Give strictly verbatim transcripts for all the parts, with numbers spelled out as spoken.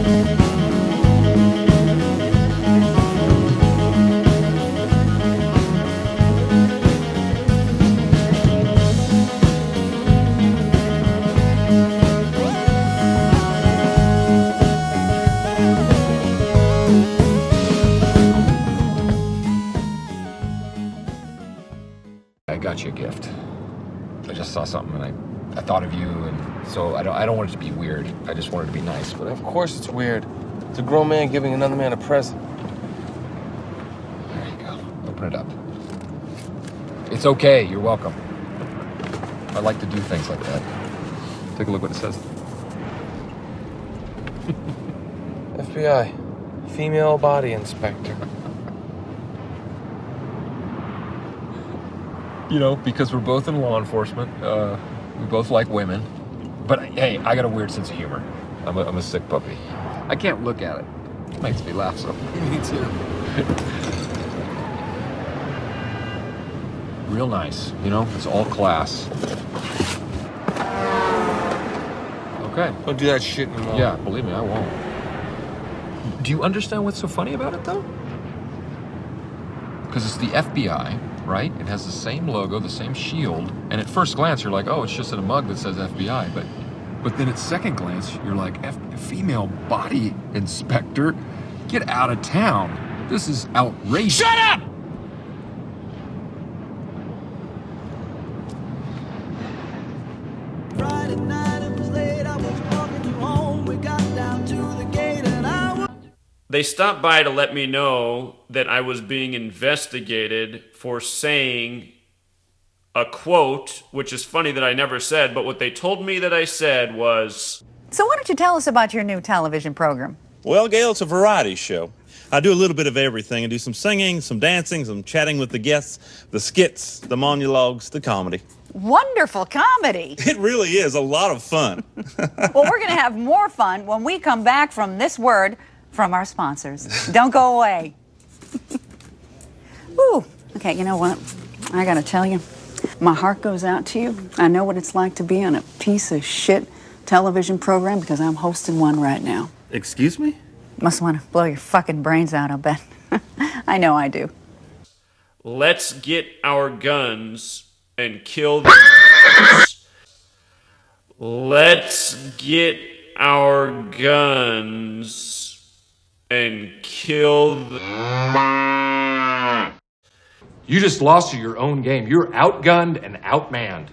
I got you a gift. I just saw something and I, I thought of you, and so I don't I don't want it to be weird. I just want it to be nice. But Of course it's weird. It's a grown man giving another man a present. There you go. Open it up. It's okay. You're welcome. I like to do things like that. Take a look what it says. F B I, female body inspector. You know, because we're both in law enforcement, uh, we both like women. But hey, I got a weird sense of humor. I'm a, I'm a sick puppy. I can't look at it. It makes me laugh so. Me too. Real nice, you know? It's all class. Okay. Don't do that shit anymore. Yeah, believe me, I won't. Do you understand what's so funny about it, though? Because it's the F B I, right? It has the same logo, the same shield, and at first glance, you're like, oh, it's just in a mug that says F B I, but but then at second glance, you're like, F female body inspector? Get out of town. This is outrageous. Shut up! Friday night, it was late, I was walking you home. We got down to the gate and I was... They stopped by to let me know that I was being investigated for saying a quote, which is funny that I never said, but what they told me that I said was... So why don't you tell us about your new television program? Well, Gail, it's a variety show. I do a little bit of everything. I do some singing, some dancing, some chatting with the guests, the skits, the monologues, the comedy. Wonderful comedy. It really is a lot of fun. Well, we're going to have more fun when we come back from this word from our sponsors. Don't go away. Ooh, okay, you know what? I got to tell you, my heart goes out to you. I know what it's like to be on a piece of shit television program because I'm hosting one right now. Excuse me? Must want to blow your fucking brains out, I'll bet. I know I do. Let's get our guns and kill the... Let's get our guns and kill the... You just lost to your own game. You're outgunned and outmanned.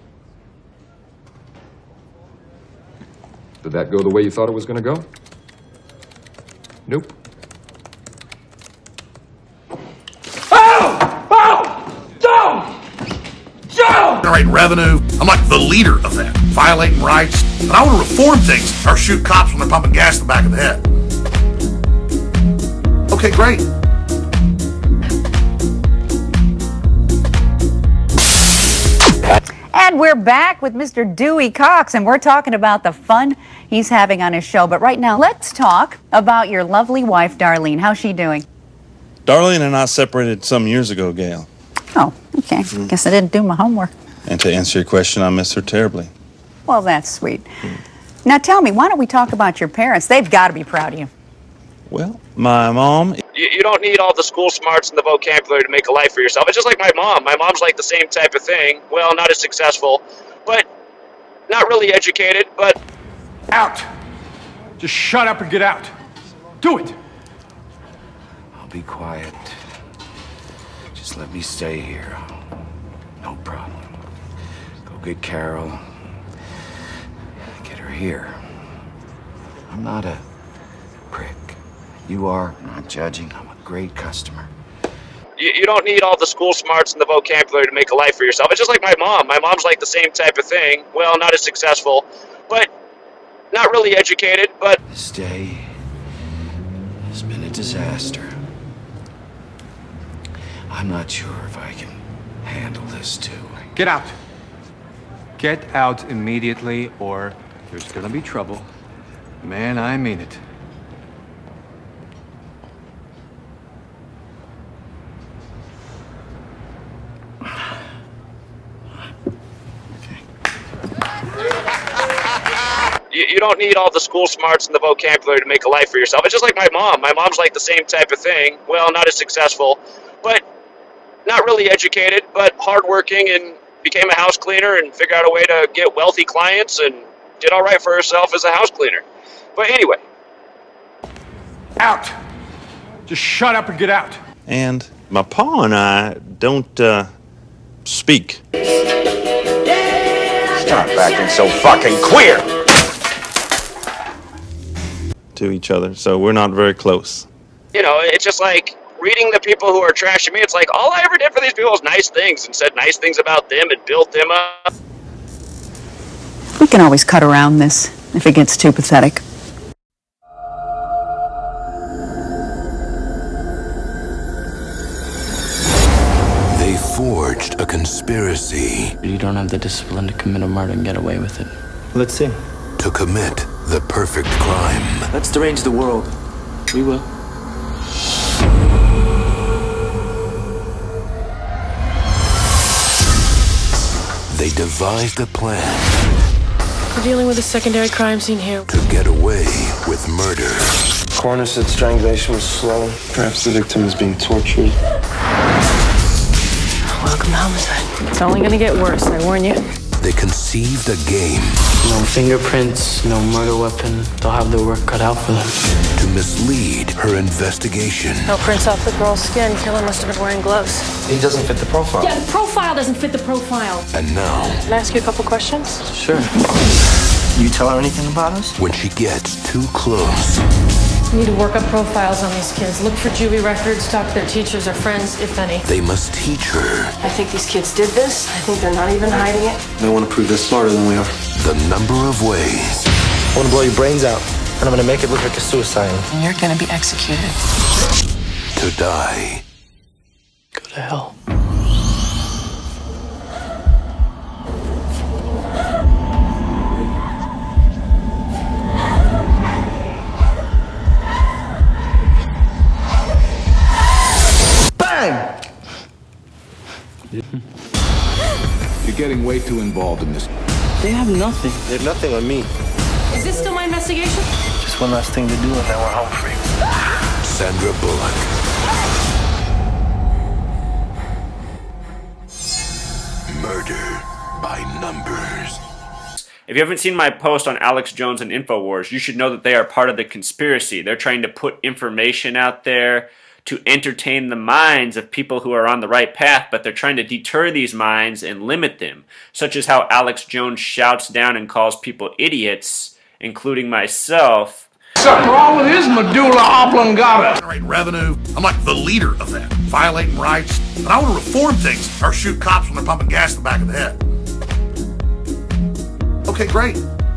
Did that go the way you thought it was going to go? Nope. Oh! Oh! Don't! Don't! Generate revenue. I'm like the leader of that. Violating rights. And I want to reform things or shoot cops when they're pumping gas in the back of the head. Okay, great. And we're back with Mister Dewey Cox, and we're talking about the fun he's having on his show. But right now, let's talk about your lovely wife, Darlene. How's she doing? Darlene and I separated some years ago, Gail. Oh, okay. Mm. Guess I didn't do my homework. And to answer your question, I miss her terribly. Well, that's sweet. Mm. Now tell me, why don't we talk about your parents? They've got to be proud of you. Well, my mom... You, you don't need all the school smarts and the vocabulary to make a life for yourself. It's just like my mom. My mom's like the same type of thing. Well, not as successful, but not really educated, but... Out! Just shut up and get out. Do it! I'll be quiet. Just let me stay here. No problem. Go get Carol. Get her here. I'm not a prick. You are. I'm not judging. I'm a great customer. You, you don't need all the school smarts and the vocabulary to make a life for yourself. It's just like my mom. My mom's like the same type of thing. Well, not as successful, but not really educated, but... This day has been a disaster. I'm not sure if I can handle this, too. Get out. Get out immediately, or there's gonna be trouble. Man, I mean it. You, you don't need all the school smarts and the vocabulary to make a life for yourself. It's just like my mom. My mom's like the same type of thing. Well, not as successful, but not really educated, but hardworking, and became a house cleaner and figured out a way to get wealthy clients and did all right for herself as a house cleaner. But anyway. Out! Just shut up and get out. And my pa and I don't, uh, speak. Stop acting so fucking queer! To each other, so we're not very close. You know, it's just like reading the people who are trashing me. It's like all I ever did for these people was nice things and said nice things about them and built them up. We can always cut around this if it gets too pathetic. They forged a conspiracy. You don't have the discipline to commit a murder and get away with it. Let's see. To commit the perfect crime. Let's derange the world. We will. They devised a plan We're dealing with a secondary crime scene here. to get away with murder. Coroner said strangulation was slow. Perhaps the victim is being tortured. Welcome to homicide. It's only gonna get worse, I warn you. They conceived a game No fingerprints, no murder weapon. They'll have their work cut out for them. to mislead her investigation. No prints off the girl's skin. Killer must have been wearing gloves. He doesn't fit the profile. Yeah, the profile doesn't fit the profile. And now, Can I ask you a couple questions? Sure. You tell her anything about us? when she gets too close, We need to work up profiles on these kids. Look for juvie records, talk to their teachers or friends, if any. they must teach her I think these kids did this. I think they're not even hiding it. They want to prove they're smarter than we are. the number of ways I want to blow your brains out, and I'm going to make it look like a suicide. And you're gonna be executed. to die. Go to hell. Bang! You're getting way too involved in this. They have nothing. They have nothing on me. Is this still my investigation? Just one last thing to do, and then we're home free. Sandra Bullock. Murder by numbers. If you haven't seen my post on Alex Jones and InfoWars, you should know that they are part of the conspiracy. They're trying to put information out there to entertain the minds of people who are on the right path, but they're trying to deter these minds and limit them, such as how Alex Jones shouts down and calls people idiots, including myself. Something wrong with his medulla oblongata. Generate revenue. I'm like the leader of that. Violating rights. And I want to reform things or shoot cops when they're pumping gas in the back of the head. Okay, great.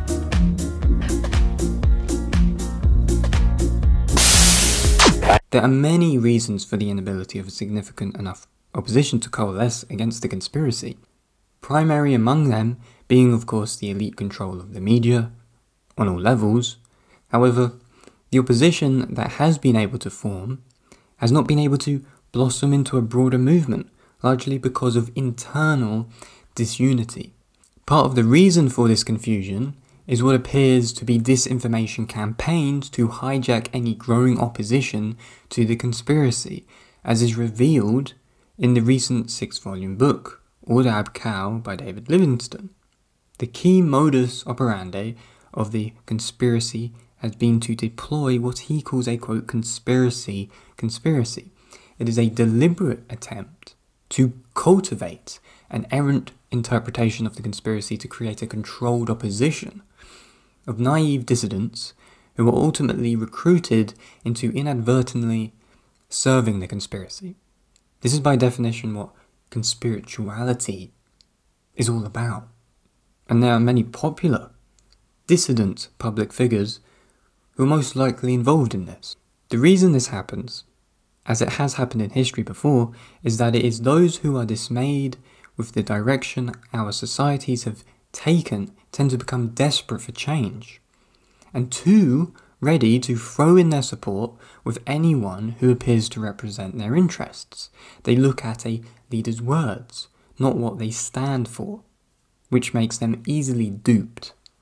There are many reasons for the inability of a significant enough opposition to coalesce against the conspiracy. Primary among them being, of course, the elite control of the media on all levels. However, the opposition that has been able to form has not been able to blossom into a broader movement, largely because of internal disunity. Part of the reason for this confusion is what appears to be disinformation campaigns to hijack any growing opposition to the conspiracy, as is revealed in the recent six-volume book, Order Ab Chao by David Livingstone. The key modus operandi of the conspiracy has been to deploy what he calls a, quote, conspiracy conspiracy. It is a deliberate attempt to cultivate an errant interpretation of the conspiracy to create a controlled opposition of naive dissidents who were ultimately recruited into inadvertently serving the conspiracy. This is by definition what conspirituality is all about. And there are many popular dissident public figures who are most likely involved in this. The reason this happens, as it has happened in history before, is that it is those who are dismayed with the direction our societies have taken tend to become desperate for change, and too ready to throw in their support with anyone who appears to represent their interests. They look at a leader's words, not what they stand for, which makes them easily duped.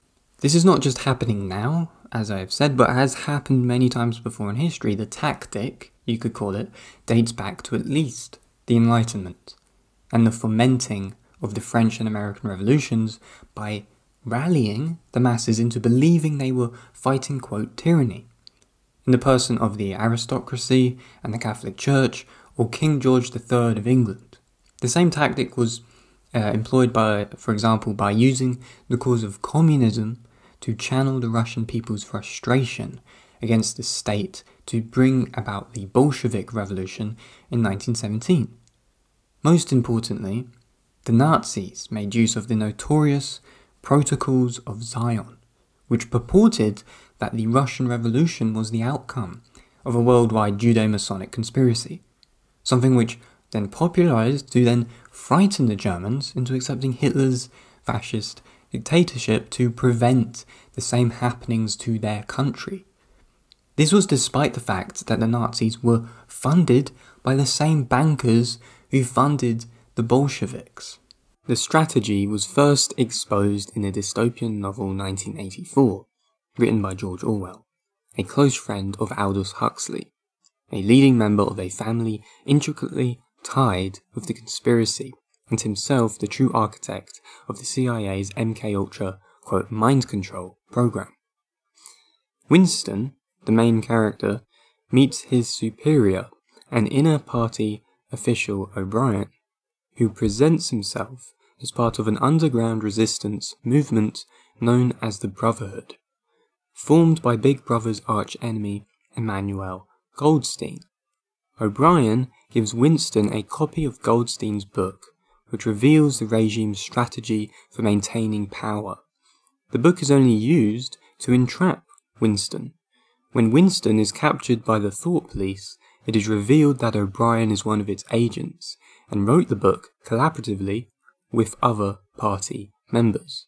This is not just happening now, as I have said, but has happened many times before in history. The tactic, you could call it, dates back to at least the Enlightenment and the fomenting of the French and American revolutions by rallying the masses into believing they were fighting, quote, tyranny, in the person of the aristocracy and the Catholic Church, or King George the Third of England. The same tactic was uh, employed by, for example, by using the cause of communism to channel the Russian people's frustration against the state to bring about the Bolshevik Revolution in nineteen seventeen. Most importantly, the Nazis made use of the notorious Protocols of Zion, which purported that the Russian Revolution was the outcome of a worldwide Judo-Masonic conspiracy, something which then popularized to then frighten the Germans into accepting Hitler's fascist dictatorship to prevent the same happenings to their country. This was despite the fact that the Nazis were funded by the same bankers who funded the Bolsheviks. The strategy was first exposed in the dystopian novel nineteen eighty-four, written by George Orwell, a close friend of Aldous Huxley, a leading member of a family intricately tied with the conspiracy, and himself the true architect of the C I A's M K Ultra, quote, mind control program. Winston, the main character, meets his superior, an inner party official O'Brien, who presents himself as part of an underground resistance movement known as the Brotherhood, formed by Big Brother's arch-enemy Emmanuel Goldstein. O'Brien gives Winston a copy of Goldstein's book, which reveals the regime's strategy for maintaining power. The book is only used to entrap Winston. When Winston is captured by the Thought Police, it is revealed that O'Brien is one of its agents, and wrote the book collaboratively with other party members.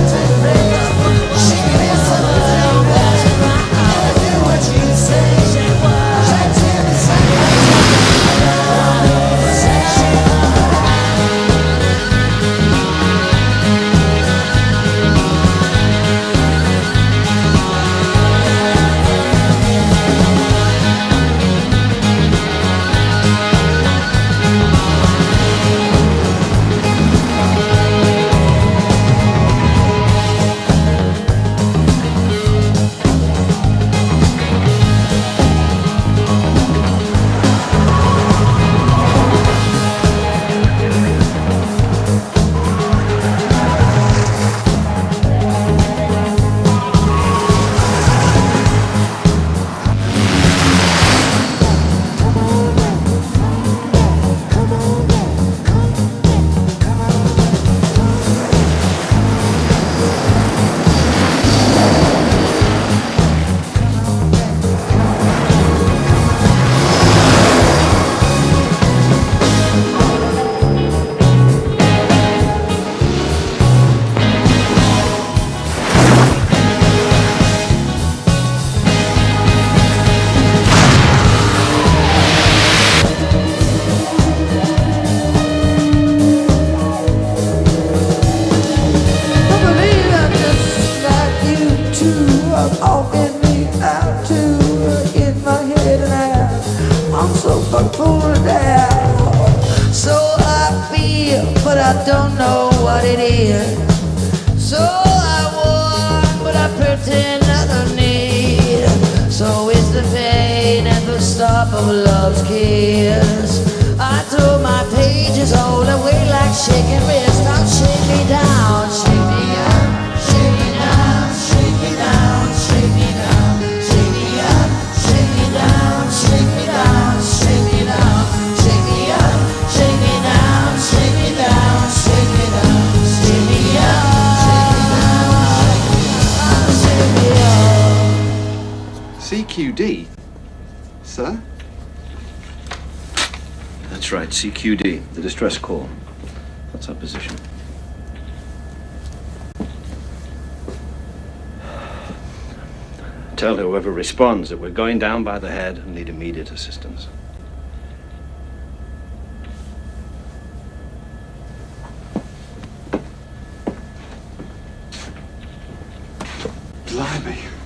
C Q D? Sir? That's right, C Q D, the distress call. That's our position. Tell whoever responds that we're going down by the head and need immediate assistance. Blimey.